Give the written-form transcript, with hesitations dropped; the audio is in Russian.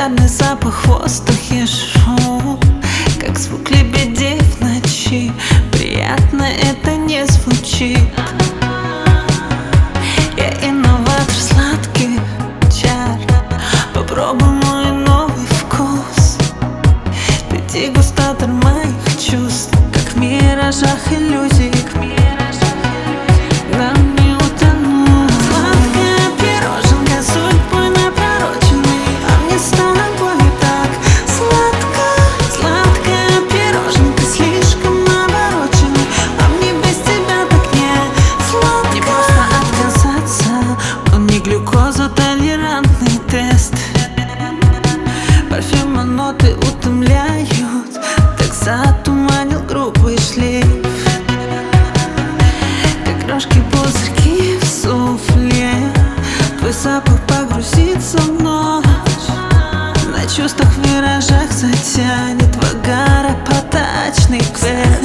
Янтарный запах в воздухе, шум, как звук лебедей в ночи. Приятно это не звучит. Я инноватор сладких чар. Попробуй мой новый вкус. Ты дегустатор моих чувств, как в миражах иллюзий. Толерантный тест. Парфюма ноты утомляют, так затуманил грубый шлейф. Как крошки пузырьки в суфле, твой запах погрузится в ночь. На чувствах в виражах затянет в агаропатачный квест.